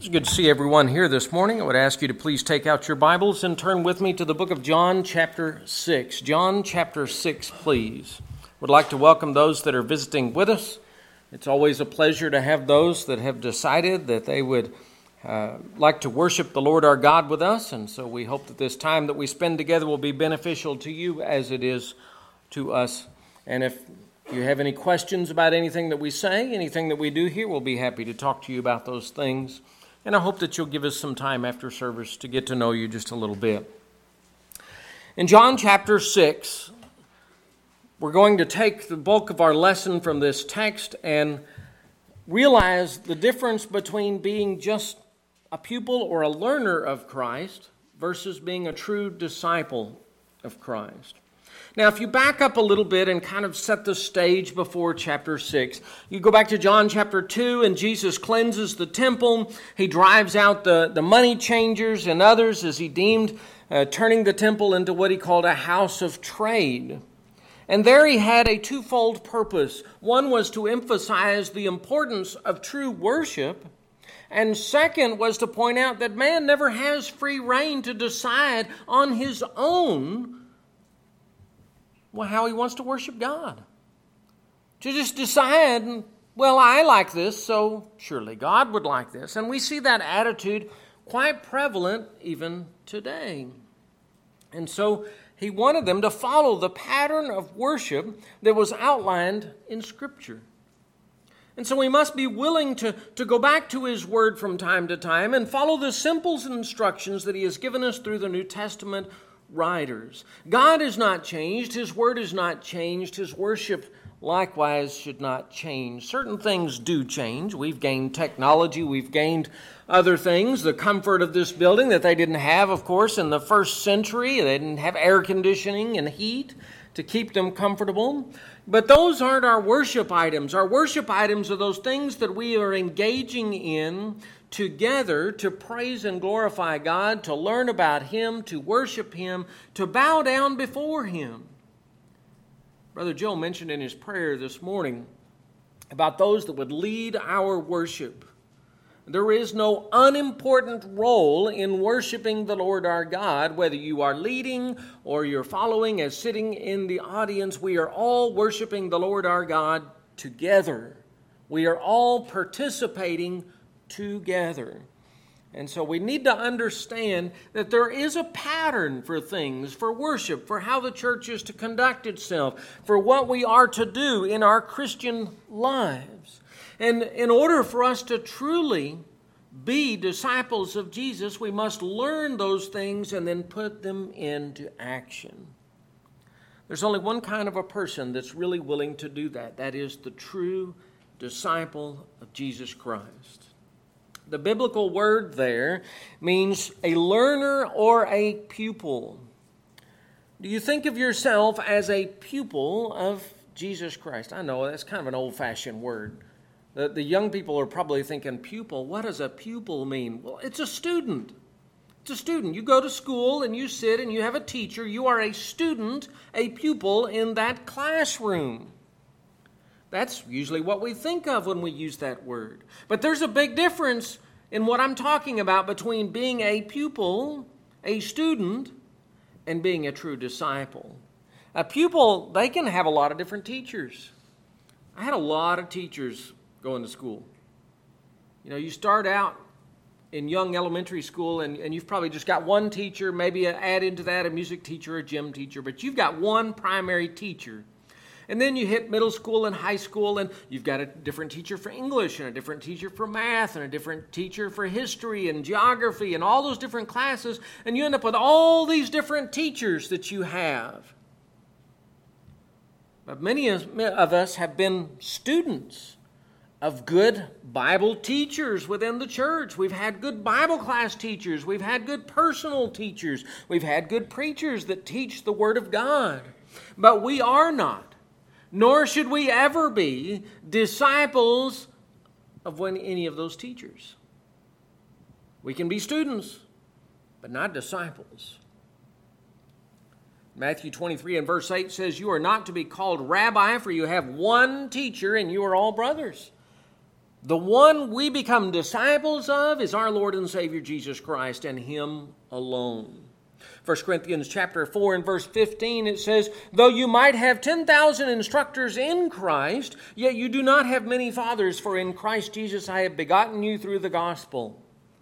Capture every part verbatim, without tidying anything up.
It's good to see everyone here this morning. I would ask you to please take out your Bibles and turn with me to the book of John chapter six. John chapter six, please. Would like to welcome those that are visiting with us. It's always a pleasure to have those that have decided that they would uh, like to worship the Lord our God with us. And so we hope that this time that we spend together will be beneficial to you as it is to us. And if you have any questions about anything that we say, anything that we do here, we'll be happy to talk to you about those things. And I hope that you'll give us some time after service to get to know you just a little bit. In John chapter six, we're going to take the bulk of our lesson from this text and realize the difference between being just a pupil or a learner of Christ versus being a true disciple of Christ. Now, if you back up a little bit and kind of set the stage before chapter six, you go back to John chapter two, and Jesus cleanses the temple. He drives out the, the money changers and others as he deemed uh, turning the temple into what he called a house of trade. And there he had a twofold purpose. One was to emphasize the importance of true worship, and second was to point out that man never has free rein to decide on his own well, how he wants to worship God. To just decide, well, I like this, so surely God would like this. And we see that attitude quite prevalent even today. And so he wanted them to follow the pattern of worship that was outlined in Scripture. And so we must be willing to, to go back to his word from time to time and follow the simple instructions that he has given us through the New Testament writers. God is not changed. His word is not changed. His worship likewise should not change. Certain things do change. We've gained technology. We've gained other things. The comfort of this building that they didn't have, of course, in the first century. They didn't have air conditioning and heat to keep them comfortable. But those aren't our worship items. Our worship items are those things that we are engaging in together to praise and glorify God, to learn about Him, to worship Him, to bow down before Him. Brother Joe mentioned in his prayer this morning about those that would lead our worship. There is no unimportant role in worshiping the Lord our God, whether you are leading or you're following as sitting in the audience. We are all worshiping the Lord our God together. We are all participating together. And so we need to understand that there is a pattern for things, for worship, for how the church is to conduct itself, for what we are to do in our Christian lives. And in order for us to truly be disciples of Jesus, we must learn those things and then put them into action. There's only one kind of a person that's really willing to do that. That is the true disciple of Jesus Christ. The biblical word there means a learner or a pupil. Do you think of yourself as a pupil of Jesus Christ? I know that's kind of an old-fashioned word. The, the young people are probably thinking, pupil, what does a pupil mean? Well, it's a student. It's a student. You go to school and you sit and you have a teacher. You are a student, a pupil in that classroom. That's usually what we think of when we use that word. But there's a big difference in what I'm talking about between being a pupil, a student, and being a true disciple. A pupil, they can have a lot of different teachers. I had a lot of teachers going to school. You know, you start out in young elementary school and, and you've probably just got one teacher, maybe add into that a music teacher, a gym teacher, but you've got one primary teacher. And then you hit middle school and high school, and you've got a different teacher for English, and a different teacher for math, and a different teacher for history and geography, and all those different classes, and you end up with all these different teachers that you have. But many of us have been students of good Bible teachers within the church. We've had good Bible class teachers. We've had good personal teachers. We've had good preachers that teach the Word of God. But we are not, nor should we ever be, disciples of one, any of those teachers. We can be students, but not disciples. Matthew twenty-three and verse eight says, "You are not to be called rabbi, for you have one teacher, and you are all brothers." The one we become disciples of is our Lord and Savior Jesus Christ, and Him alone. First Corinthians chapter four and verse fifteen, it says, though you might have ten thousand instructors in Christ, yet you do not have many fathers, for in Christ Jesus I have begotten you through the gospel.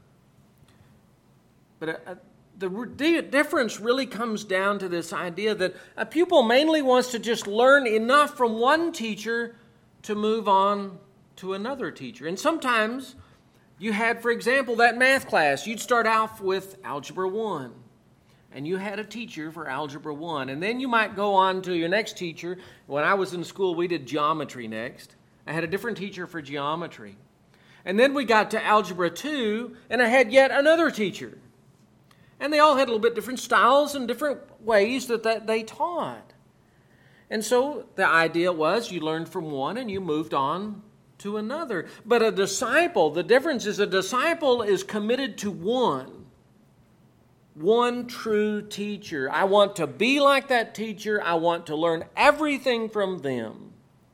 But uh, the difference really comes down to this idea that a pupil mainly wants to just learn enough from one teacher to move on to another teacher. And sometimes you had, for example, that math class. You'd start out with Algebra one, and you had a teacher for Algebra one. And then you might go on to your next teacher. When I was in school, we did Geometry next. I had a different teacher for Geometry. And then we got to Algebra two, and I had yet another teacher. And they all had a little bit different styles and different ways that, that they taught. And so the idea was you learned from one and you moved on to another. But a disciple, the difference is a disciple is committed to one. One true teacher. I want to be like that teacher. I want to learn everything from them.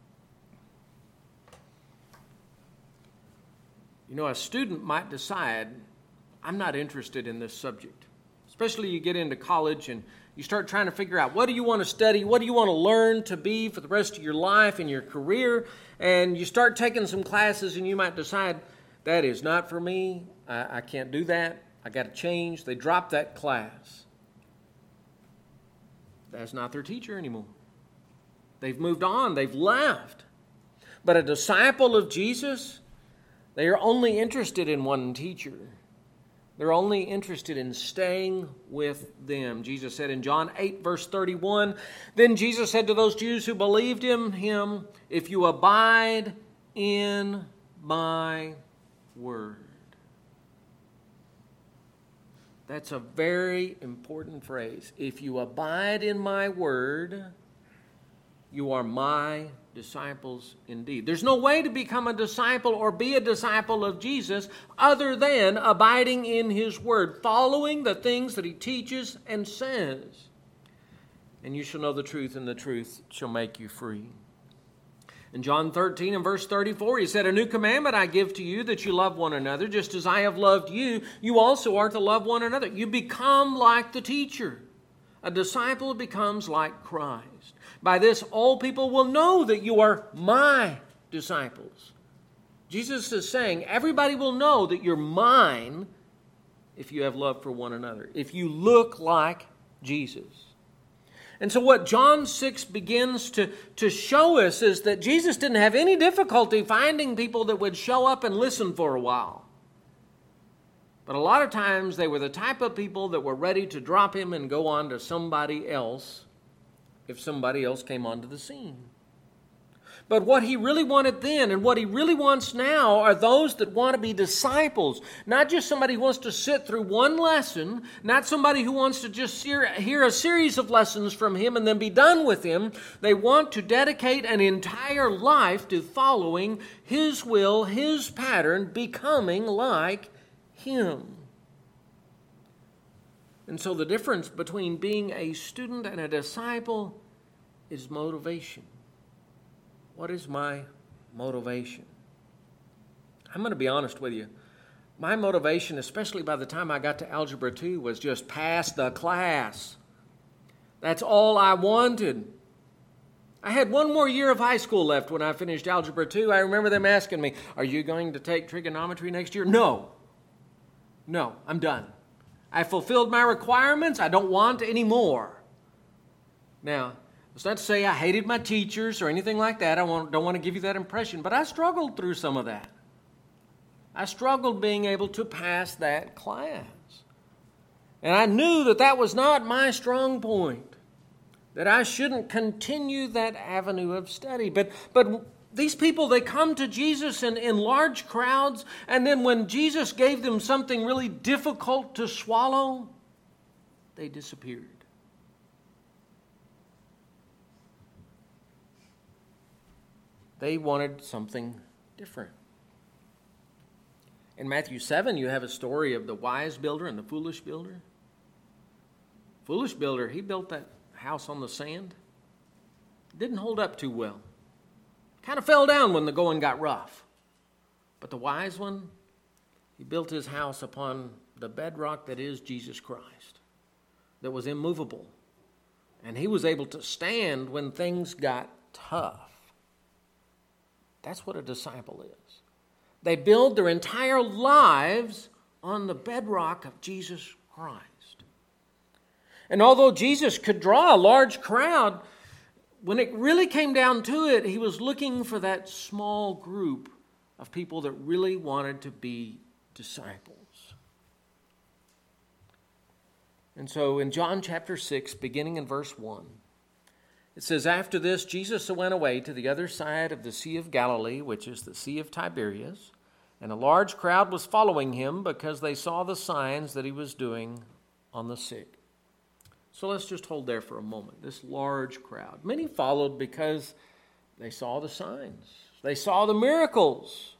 You know, a student might decide, I'm not interested in this subject. Especially you get into college and you start trying to figure out what do you want to study, what do you want to learn to be for the rest of your life and your career, and you start taking some classes and you might decide, that is not for me, I, I can't do that, I got to change. They drop that class. That's not their teacher anymore. They've moved on, they've left. But a disciple of Jesus, they are only interested in one teacher. They're only interested in staying with them. Jesus said in John eight, verse thirty-one, then Jesus said to those Jews who believed in him, if you abide in my word. That's a very important phrase. If you abide in my word, you are my disciples indeed. There's no way to become a disciple or be a disciple of Jesus other than abiding in his word, following the things that he teaches and says. And you shall know the truth, and the truth shall make you free. In John thirteen and verse thirty-four, he said, a new commandment I give to you, that you love one another, just as I have loved you, you also are to love one another. You become like the teacher. A disciple becomes like Christ. By this, all people will know that you are my disciples. Jesus is saying, everybody will know that you're mine if you have love for one another, if you look like Jesus. And so what John six begins to, to show us is that Jesus didn't have any difficulty finding people that would show up and listen for a while. But a lot of times they were the type of people that were ready to drop him and go on to somebody else if somebody else came onto the scene. But what he really wanted then and what he really wants now are those that want to be disciples. Not just somebody who wants to sit through one lesson, not somebody who wants to just hear, hear a series of lessons from him and then be done with him. They want to dedicate an entire life to following his will, his pattern, becoming like him. And so the difference between being a student and a disciple is motivation. What is my motivation? I'm going to be honest with you. My motivation, especially by the time I got to Algebra two, was just pass the class. That's all I wanted. I had one more year of high school left when I finished Algebra two. I remember them asking me, are you going to take trigonometry next year? No. No, I'm done. I fulfilled my requirements. I don't want any more. Now, it's not to say I hated my teachers or anything like that. I want, don't want to give you that impression, but I struggled through some of that. I struggled being able to pass that class. And I knew that that was not my strong point, that I shouldn't continue that avenue of study. But, but these people, they come to Jesus in, in large crowds, and then when Jesus gave them something really difficult to swallow, they disappeared. They wanted something different. In Matthew seven, you have a story of the wise builder and the foolish builder. Foolish builder, he built that house on the sand. It didn't hold up too well. Kind of fell down when the going got rough. But the wise one, he built his house upon the bedrock that is Jesus Christ, that was immovable. And he was able to stand when things got tough. That's what a disciple is. They build their entire lives on the bedrock of Jesus Christ. And although Jesus could draw a large crowd, when it really came down to it, he was looking for that small group of people that really wanted to be disciples. And so in John chapter six, beginning in verse one, it says, "After this, Jesus went away to the other side of the Sea of Galilee, which is the Sea of Tiberias, and a large crowd was following him because they saw the signs that he was doing on the sick." So let's just hold there for a moment. This large crowd. Many followed because they saw the signs. They saw the miracles.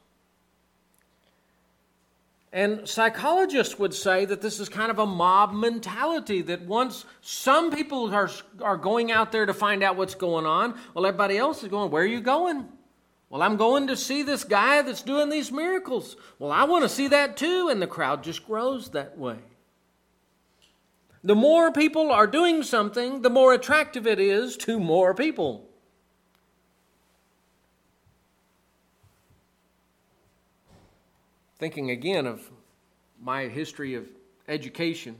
And psychologists would say that this is kind of a mob mentality, that once some people are, are going out there to find out what's going on, well, everybody else is going, "Where are you going?" "Well, I'm going to see this guy that's doing these miracles." "Well, I want to see that too." And the crowd just grows that way. The more people are doing something, the more attractive it is to more people. Thinking again of my history of education,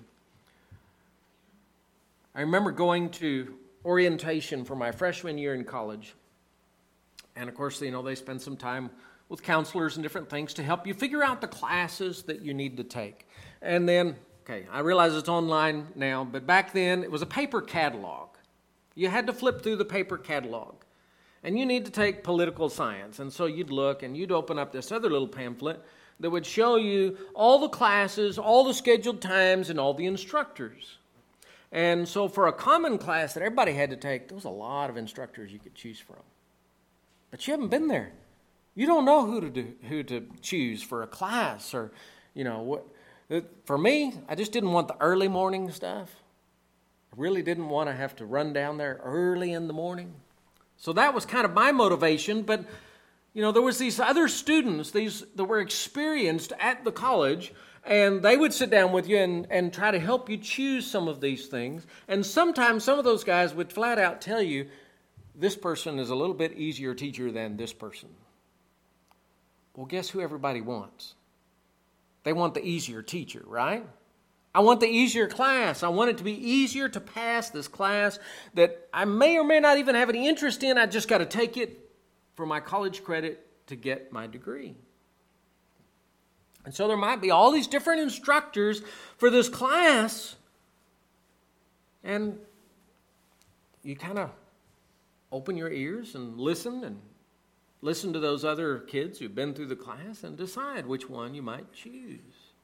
I remember going to orientation for my freshman year in college. And of course, you know, they spend some time with counselors and different things to help you figure out the classes that you need to take. And then, okay, I realize it's online now, but back then it was a paper catalog. You had to flip through the paper catalog. And you need to take political science. And so you'd look and you'd open up this other little pamphlet that would show you all the classes, all the scheduled times, and all the instructors. And so for a common class that everybody had to take, there was a lot of instructors you could choose from. But you haven't been there. You don't know who to do, who to choose for a class, or, you know, what. For me, I just didn't want the early morning stuff. I really didn't want to have to run down there early in the morning. So that was kind of my motivation. But, you know, there was these other students, these that were experienced at the college, and they would sit down with you and, and try to help you choose some of these things. And sometimes some of those guys would flat out tell you, this person is a little bit easier teacher than this person. Well, guess who everybody wants? They want the easier teacher, right? I want the easier class. I want it to be easier to pass this class that I may or may not even have any interest in. I just got to take it for my college credit to get my degree. And so there might be all these different instructors for this class. And you kind of open your ears and listen and listen to those other kids who've been through the class and decide which one you might choose.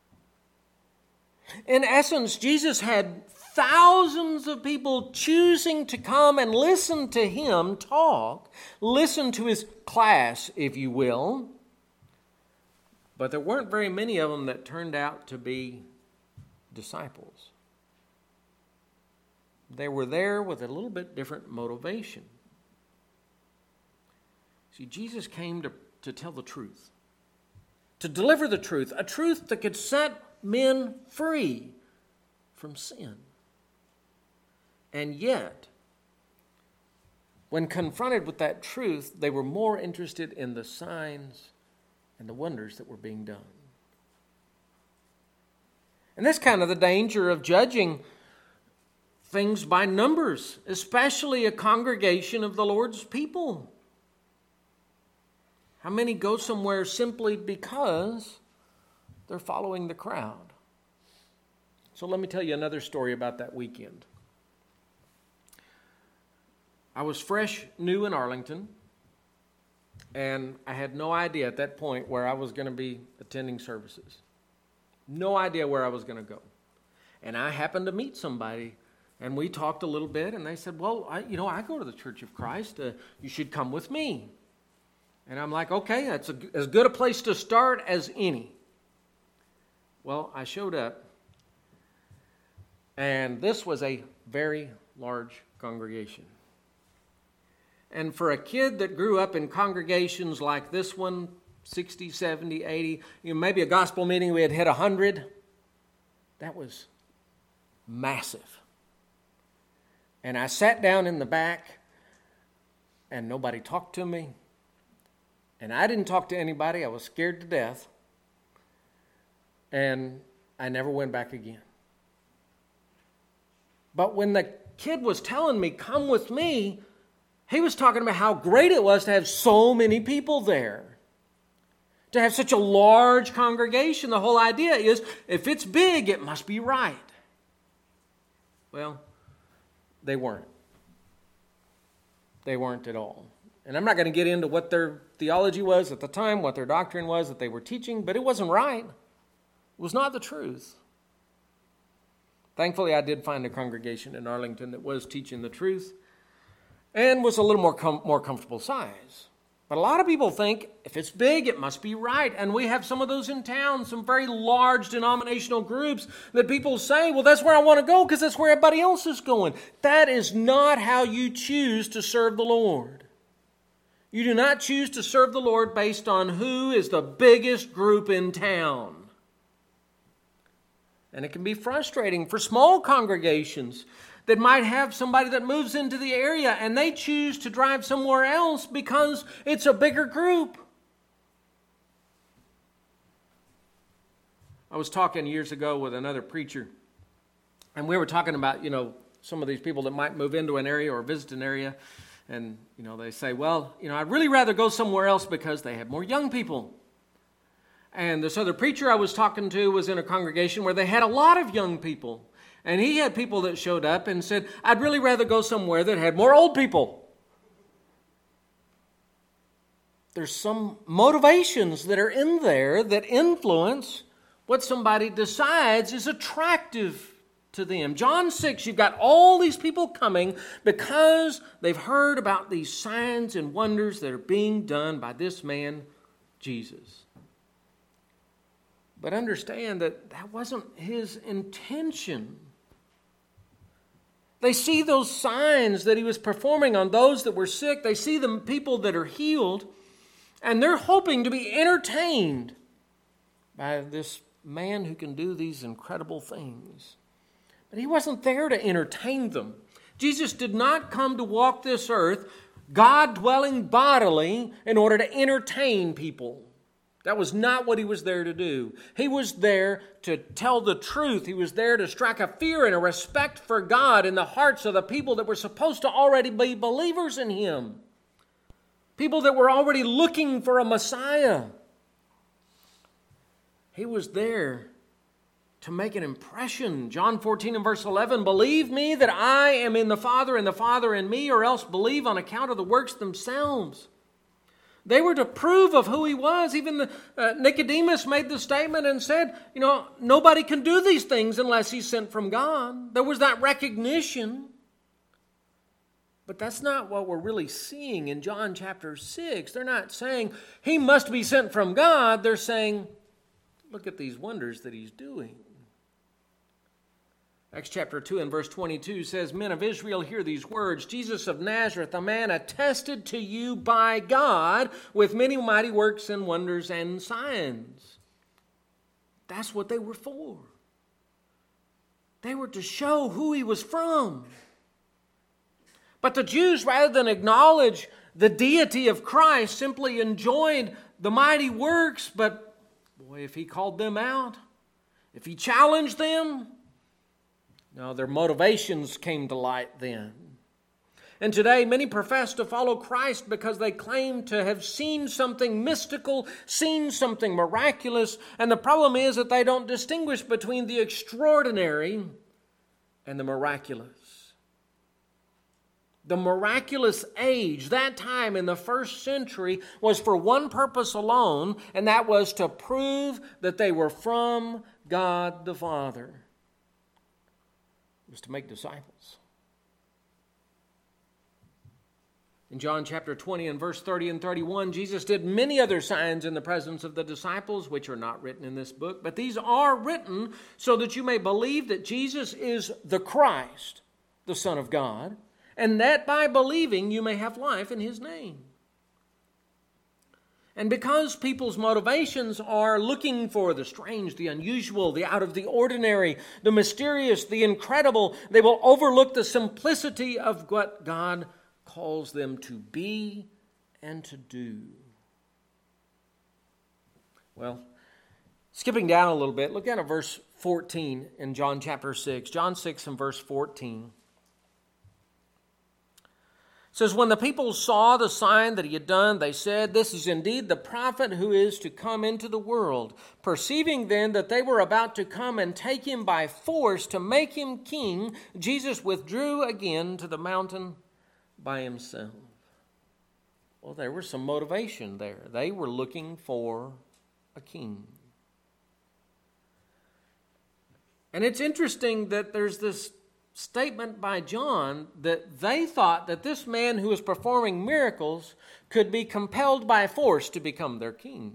In essence, Jesus had thousands of people choosing to come and listen to him talk, listen to his class, if you will. But there weren't very many of them that turned out to be disciples. They were there with a little bit different motivation. See, Jesus came to, to tell the truth, to deliver the truth, a truth that could set men free from sin. And yet, when confronted with that truth, they were more interested in the signs and the wonders that were being done. And that's kind of the danger of judging things by numbers, especially a congregation of the Lord's people. How many go somewhere simply because they're following the crowd? So let me tell you another story about that weekend. I was fresh, new in Arlington, and I had no idea at that point where I was going to be attending services. No idea where I was going to go. And I happened to meet somebody, and we talked a little bit, and they said, well, I, you know, I go to the Church of Christ. Uh, you should come with me. And I'm like, okay, that's a, as good a place to start as any. Well, I showed up, and this was a very large congregation. And for a kid that grew up in congregations like this one, sixty, seventy, eighty, you know, maybe a gospel meeting we had hit one hundred. That was massive. And I sat down in the back, and nobody talked to me. And I didn't talk to anybody. I was scared to death. And I never went back again. But when the kid was telling me, come with me, he was talking about how great it was to have so many people there. To have such a large congregation. The whole idea is, if it's big, it must be right. Well, they weren't. They weren't at all. And I'm not going to get into what their theology was at the time, what their doctrine was that they were teaching, but it wasn't right. It was not the truth. Thankfully, I did find a congregation in Arlington that was teaching the truth and was a little more com- more comfortable size. But a lot of people think if it's big, it must be right. And we have some of those in town, some very large denominational groups that people say, well, that's where I want to go because that's where everybody else is going. That is not how you choose to serve the Lord. You do not choose to serve the Lord based on who is the biggest group in town. And it can be frustrating for small congregations that might have somebody that moves into the area and they choose to drive somewhere else because it's a bigger group. I was talking years ago with another preacher, and we were talking about, you know, some of these people that might move into an area or visit an area, and, you know, they say, well, you know, I'd really rather go somewhere else because they have more young people. And this other preacher I was talking to was in a congregation where they had a lot of young people. And he had people that showed up and said, I'd really rather go somewhere that had more old people. There's some motivations that are in there that influence what somebody decides is attractive to them. John six, you've got all these people coming because they've heard about these signs and wonders that are being done by this man, Jesus. But understand that that wasn't his intention. They see those signs that he was performing on those that were sick. They see the people that are healed. And they're hoping to be entertained by this man who can do these incredible things. But he wasn't there to entertain them. Jesus did not come to walk this earth, God dwelling bodily, in order to entertain people. That was not what he was there to do. He was there to tell the truth. He was there to strike a fear and a respect for God in the hearts of the people that were supposed to already be believers in him. People that were already looking for a Messiah. He was there to make an impression. John fourteen and verse eleven, believe me that I am in the Father and the Father in me, or else believe on account of the works themselves. They were to prove of who he was. Even the, uh, Nicodemus made the statement and said, you know, nobody can do these things unless he's sent from God. There was that recognition. But that's not what we're really seeing in John chapter six. They're not saying he must be sent from God. They're saying, look at these wonders that he's doing. Acts chapter two and verse twenty-two says, men of Israel, hear these words. Jesus of Nazareth, a man attested to you by God with many mighty works and wonders and signs. That's what they were for. They were to show who he was from. But the Jews, rather than acknowledge the deity of Christ, simply enjoyed the mighty works. But boy, if he called them out, if he challenged them, no, their motivations came to light then. And today, many profess to follow Christ because they claim to have seen something mystical, seen something miraculous. And the problem is that they don't distinguish between the extraordinary and the miraculous. The miraculous age, that time in the first century, was for one purpose alone, and that was to prove that they were from God the Father. Was to make disciples. In John chapter twenty and verse thirty and thirty-one, Jesus did many other signs in the presence of the disciples, which are not written in this book, but these are written so that you may believe that Jesus is the Christ, the Son of God, and that by believing you may have life in his name. And because people's motivations are looking for the strange, the unusual, the out of the ordinary, the mysterious, the incredible, they will overlook the simplicity of what God calls them to be and to do. Well, skipping down a little bit, look down at verse fourteen in John chapter six. John six and verse fourteen. It says, when the people saw the sign that he had done, they said, this is indeed the prophet who is to come into the world. Perceiving then that they were about to come and take him by force to make him king, Jesus withdrew again to the mountain by himself. Well, there was some motivation there. They were looking for a king. And it's interesting that there's this statement by John that they thought that this man who was performing miracles could be compelled by force to become their king.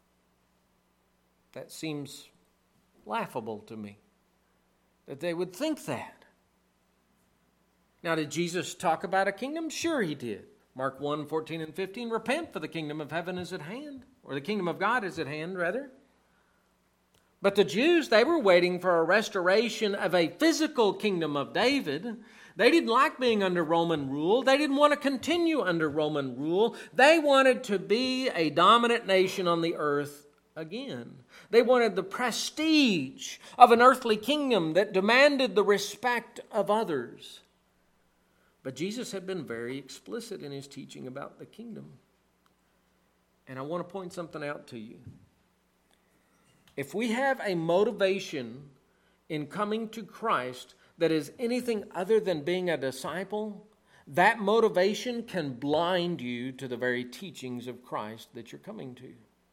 That seems laughable to me, that they would think that. Now, did Jesus talk about a kingdom? Sure he did. Mark one, fourteen and fifteen, repent for the kingdom of heaven is at hand, or the kingdom of God is at hand, rather. But the Jews, they were waiting for a restoration of a physical kingdom of David. They didn't like being under Roman rule. They didn't want to continue under Roman rule. They wanted to be a dominant nation on the earth again. They wanted the prestige of an earthly kingdom that demanded the respect of others. But Jesus had been very explicit in his teaching about the kingdom. And I want to point something out to you. If we have a motivation in coming to Christ that is anything other than being a disciple, that motivation can blind you to the very teachings of Christ that you're coming to.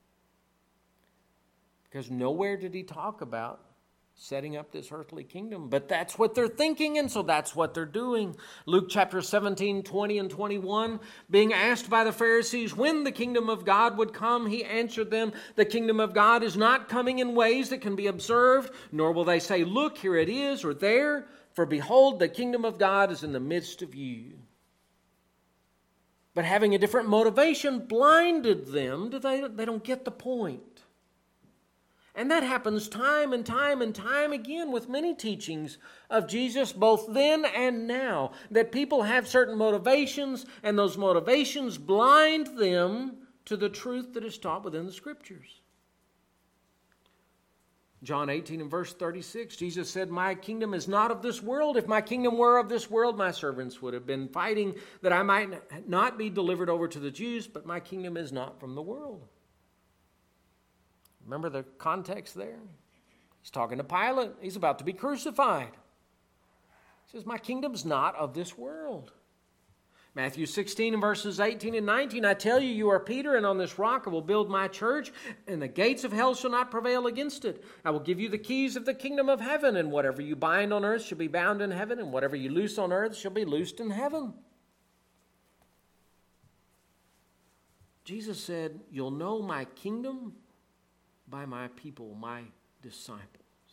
Because nowhere did he talk about setting up this earthly kingdom. But that's what they're thinking, and so that's what they're doing. Luke chapter seventeen, twenty and twenty-one, being asked by the Pharisees when the kingdom of God would come, he answered them, the kingdom of God is not coming in ways that can be observed, nor will they say, look, here it is, or there, for behold, the kingdom of God is in the midst of you. But having a different motivation blinded them. They, they don't get the point. And that happens time and time and time again with many teachings of Jesus, both then and now, that people have certain motivations, and those motivations blind them to the truth that is taught within the Scriptures. John eighteen and verse thirty-six, Jesus said, my kingdom is not of this world. If my kingdom were of this world, my servants would have been fighting that I might not be delivered over to the Jews, but my kingdom is not from the world. Remember the context there? He's talking to Pilate. He's about to be crucified. He says, my kingdom's not of this world. Matthew sixteen and verses eighteen and nineteen, I tell you, you are Peter, and on this rock I will build my church, and the gates of hell shall not prevail against it. I will give you the keys of the kingdom of heaven, and whatever you bind on earth shall be bound in heaven, and whatever you loose on earth shall be loosed in heaven. Jesus said, you'll know my kingdom by my people, my disciples.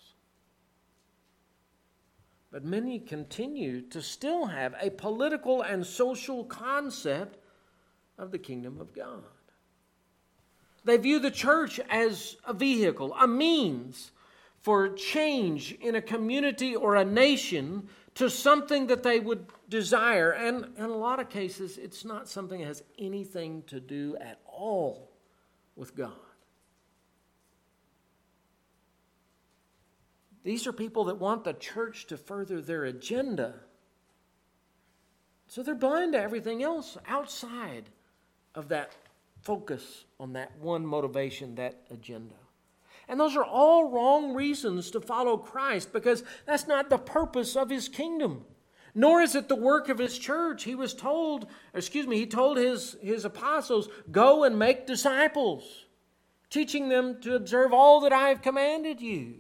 But many continue to still have a political and social concept of the kingdom of God. They view the church as a vehicle, a means for change in a community or a nation to something that they would desire. And in a lot of cases, it's not something that has anything to do at all with God. These are people that want the church to further their agenda. So they're blind to everything else outside of that focus on that one motivation, that agenda. And those are all wrong reasons to follow Christ, because that's not the purpose of his kingdom. Nor is it the work of his church. He was told, excuse me, he told his, his apostles, go and make disciples, teaching them to observe all that I have commanded you.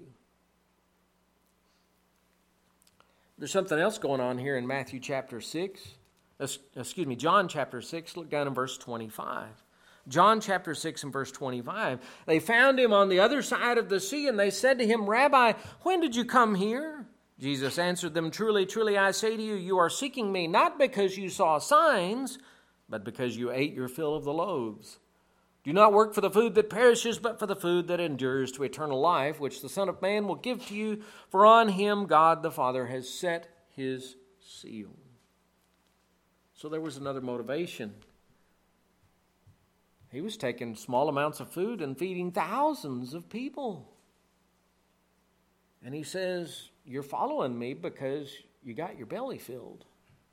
There's something else going on here in Matthew chapter six. Excuse me, John chapter six. Look down in verse twenty-five. John chapter six and verse twenty-five. They found him on the other side of the sea, and they said to him, Rabbi, when did you come here? Jesus answered them, Truly, truly, I say to you, you are seeking me, not because you saw signs, but because you ate your fill of the loaves. Do not work for the food that perishes, but for the food that endures to eternal life, which the Son of Man will give to you, for on him God the Father has set his seal. So there was another motivation. He was taking small amounts of food and feeding thousands of people. And he says, you're following me because you got your belly filled.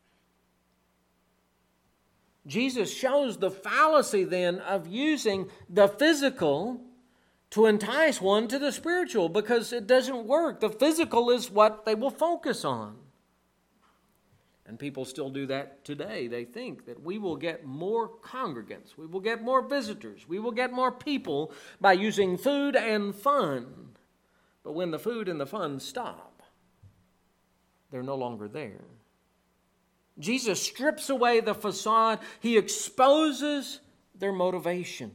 Jesus shows the fallacy then of using the physical to entice one to the spiritual, because it doesn't work. The physical is what they will focus on. And people still do that today. They think that we will get more congregants, we will get more visitors, we will get more people by using food and fun. But when the food and the fun stop, they're no longer there. Jesus strips away the facade. He exposes their motivation.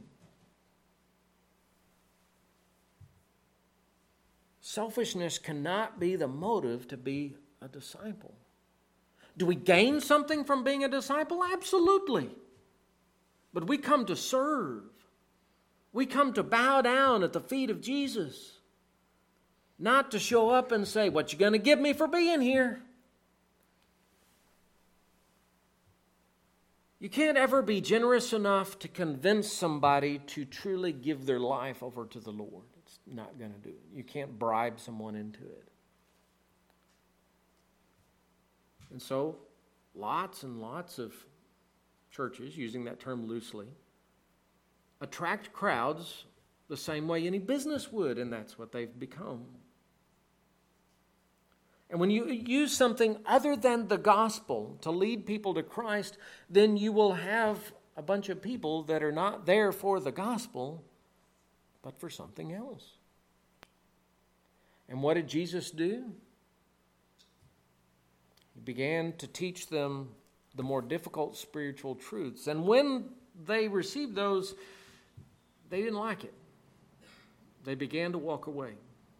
Selfishness cannot be the motive to be a disciple. Do we gain something from being a disciple? Absolutely. But we come to serve. We come to bow down at the feet of Jesus. Not to show up and say, what you going to give me for being here? You can't ever be generous enough to convince somebody to truly give their life over to the Lord. It's not going to do it. You can't bribe someone into it. And so, lots and lots of churches, using that term loosely, attract crowds the same way any business would, and that's what they've become. And when you use something other than the gospel to lead people to Christ, then you will have a bunch of people that are not there for the gospel, but for something else. And what did Jesus do? He began to teach them the more difficult spiritual truths. And when they received those, they didn't like it. They began to walk away.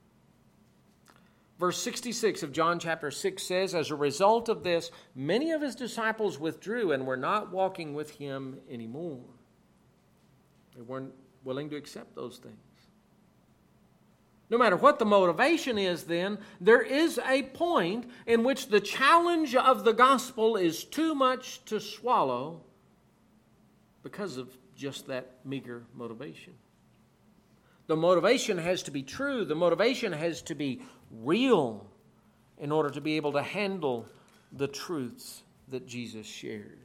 Verse sixty-six of John chapter six says, as a result of this, many of his disciples withdrew and were not walking with him anymore. They weren't willing to accept those things. No matter what the motivation is then, there is a point in which the challenge of the gospel is too much to swallow because of just that meager motivation. The motivation has to be true. The motivation has to be real in order to be able to handle the truths that Jesus shares.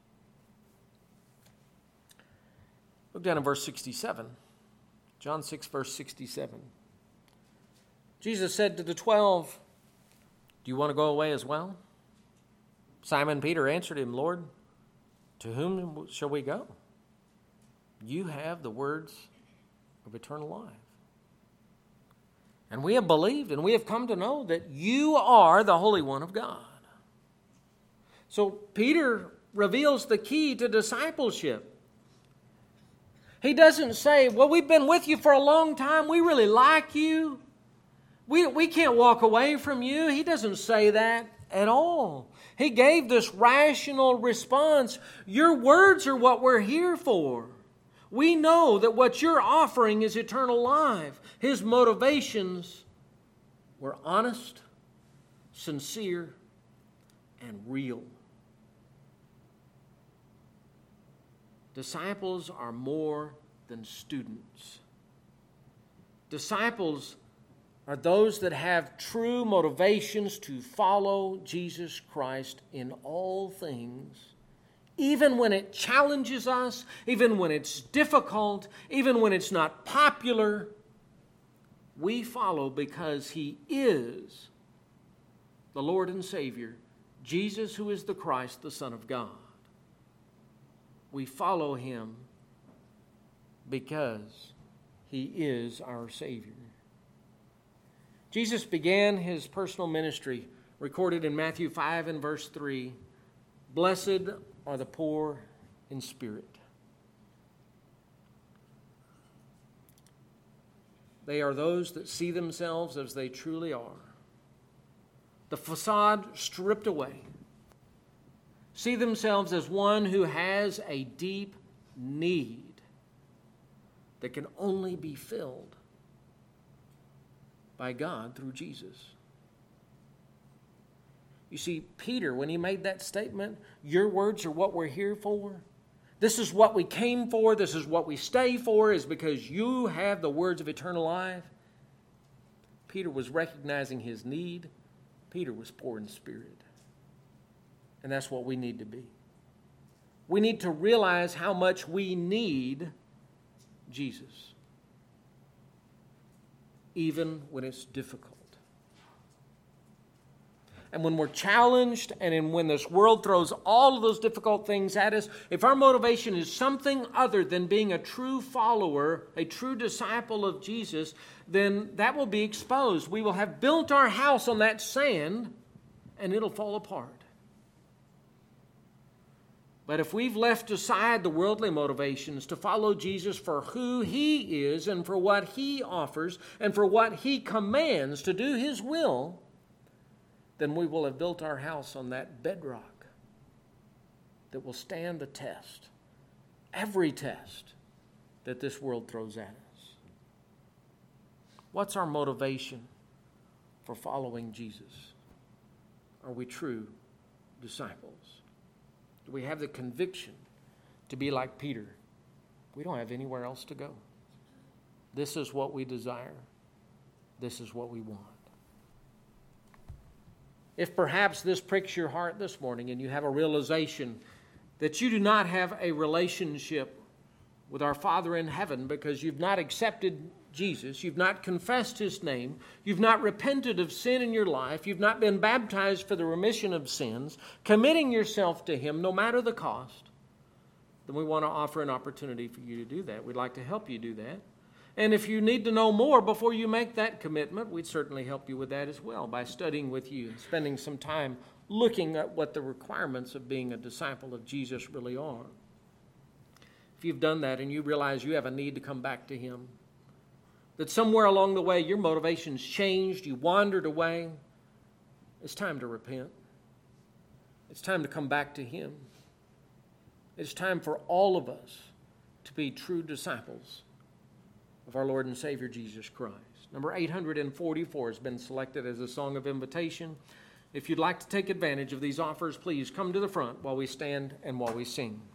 Look down at verse sixty-seven. John six, verse sixty-seven. Jesus said to the twelve, do you want to go away as well? Simon Peter answered him, Lord, to whom shall we go? You have the words of eternal life. And we have believed and we have come to know that you are the Holy One of God. So Peter reveals the key to discipleship. He doesn't say, well, we've been with you for a long time. We really like you. We, we can't walk away from you. He doesn't say that at all. He gave this rational response. Your words are what we're here for. We know that what you're offering is eternal life. His motivations were honest, sincere, and real. Disciples are more than students. Disciples are those that have true motivations to follow Jesus Christ in all things. Even when it challenges us, even when it's difficult, even when it's not popular, we follow because He is the Lord and Savior, Jesus, who is the Christ, the Son of God. We follow Him because He is our Savior. Jesus began His personal ministry, recorded in Matthew five and verse three. Blessed are the poor in spirit. They are those that see themselves as they truly are. The facade stripped away. See themselves as one who has a deep need that can only be filled by God through Jesus. You see, Peter, when he made that statement, your words are what we're here for. This is what we came for. This is what we stay for, is because you have the words of eternal life. Peter was recognizing his need. Peter was poor in spirit. And that's what we need to be. We need to realize how much we need Jesus, even when it's difficult. And when we're challenged, and in, when this world throws all of those difficult things at us, if our motivation is something other than being a true follower, a true disciple of Jesus, then that will be exposed. We will have built our house on that sand, and it'll fall apart. But if we've left aside the worldly motivations to follow Jesus for who He is and for what He offers and for what He commands to do His will, then we will have built our house on that bedrock that will stand the test, every test that this world throws at us. What's our motivation for following Jesus? Are we true disciples? Do we have the conviction to be like Peter? We don't have anywhere else to go. This is what we desire. This is what we want. If perhaps this pricks your heart this morning and you have a realization that you do not have a relationship with our Father in heaven because you've not accepted Jesus, you've not confessed His name, you've not repented of sin in your life, you've not been baptized for the remission of sins, committing yourself to Him no matter the cost, then we want to offer an opportunity for you to do that. We'd like to help you do that. And if you need to know more before you make that commitment, we'd certainly help you with that as well by studying with you and spending some time looking at what the requirements of being a disciple of Jesus really are. If you've done that and you realize you have a need to come back to Him, that somewhere along the way your motivations changed, you wandered away, it's time to repent. It's time to come back to Him. It's time for all of us to be true disciples of our Lord and Savior Jesus Christ. Number eight hundred forty-four has been selected as a song of invitation. If you'd like to take advantage of these offers, please come to the front while we stand and while we sing.